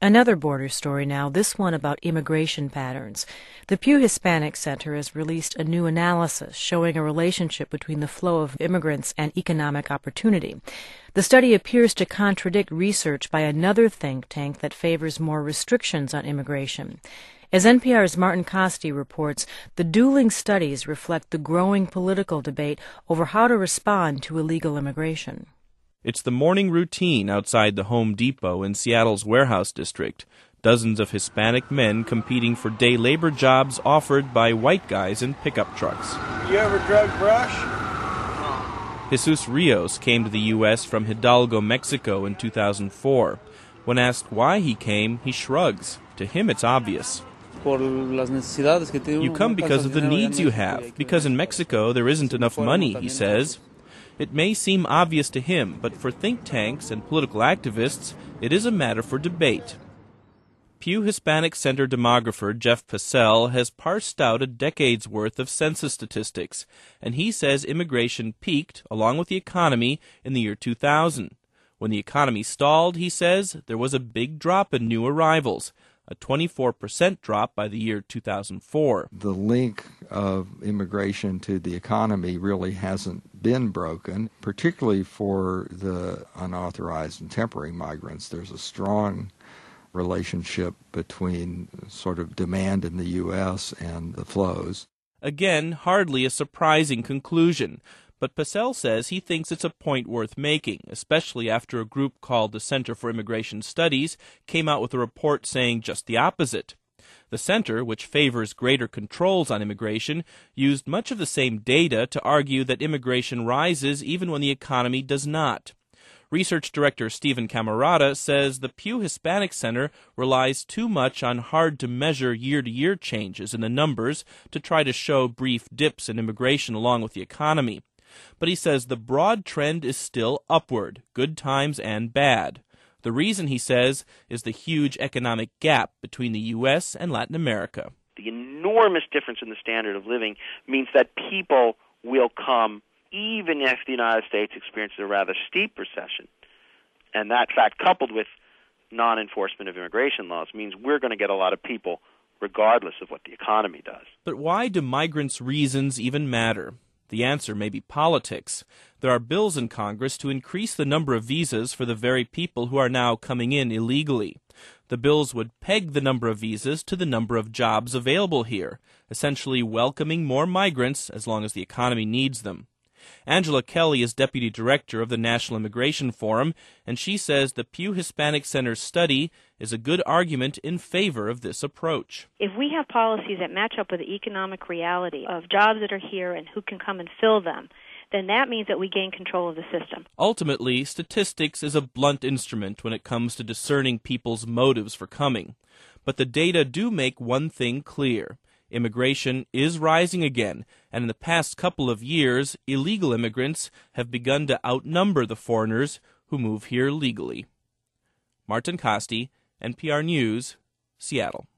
Another border story now, this one about immigration patterns. The Pew Hispanic Center has released a new analysis showing a relationship between the flow of immigrants and economic opportunity. The study appears to contradict research by another think tank that favors more restrictions on immigration. As NPR's Martin Kaste reports, the dueling studies reflect the growing political debate over how to respond to illegal immigration. It's the morning routine outside the Home Depot in Seattle's warehouse district. Dozens of Hispanic men competing for day labor jobs offered by white guys in pickup trucks. You ever drug brush? Jesus Rios came to the U.S. from Hidalgo, Mexico in 2004. When asked why he came, he shrugs. To him, it's obvious. You come because of the needs you have, because in Mexico there isn't enough money, he says. It may seem obvious to him, but for think tanks and political activists, it is a matter for debate. Pew Hispanic Center demographer Jeff Passell has parsed out a decade's worth of census statistics, and he says immigration peaked, along with the economy, in the year 2000. When the economy stalled, he says, there was a big drop in new arrivals, a 24% drop by the year 2004. The link of immigration to the economy really hasn't been broken, particularly for the unauthorized and temporary migrants. There's a strong relationship between sort of demand in the U.S. and the flows. Again, hardly a surprising conclusion. But Passell says he thinks it's a point worth making, especially after a group called the Center for Immigration Studies came out with a report saying just the opposite. The center, which favors greater controls on immigration, used much of the same data to argue that immigration rises even when the economy does not. Research Director Stephen Camarada says the Pew Hispanic Center relies too much on hard-to-measure year-to-year changes in the numbers to try to show brief dips in immigration along with the economy. But he says the broad trend is still upward, good times and bad. The reason, he says, is the huge economic gap between the U.S. and Latin America. The enormous difference in the standard of living means that people will come even if the United States experiences a rather steep recession. And that fact, coupled with non-enforcement of immigration laws, means we're going to get a lot of people regardless of what the economy does. But why do migrants' reasons even matter? The answer may be politics. There are bills in Congress to increase the number of visas for the very people who are now coming in illegally. The bills would peg the number of visas to the number of jobs available here, essentially welcoming more migrants as long as the economy needs them. Angela Kelly is deputy director of the National Immigration Forum, and she says the Pew Hispanic Center's study is a good argument in favor of this approach. If we have policies that match up with the economic reality of jobs that are here and who can come and fill them, then that means that we gain control of the system. Ultimately, statistics is a blunt instrument when it comes to discerning people's motives for coming. But the data do make one thing clear. Immigration is rising again, and in the past couple of years, illegal immigrants have begun to outnumber the foreigners who move here legally. Martin Kaste, NPR News, Seattle.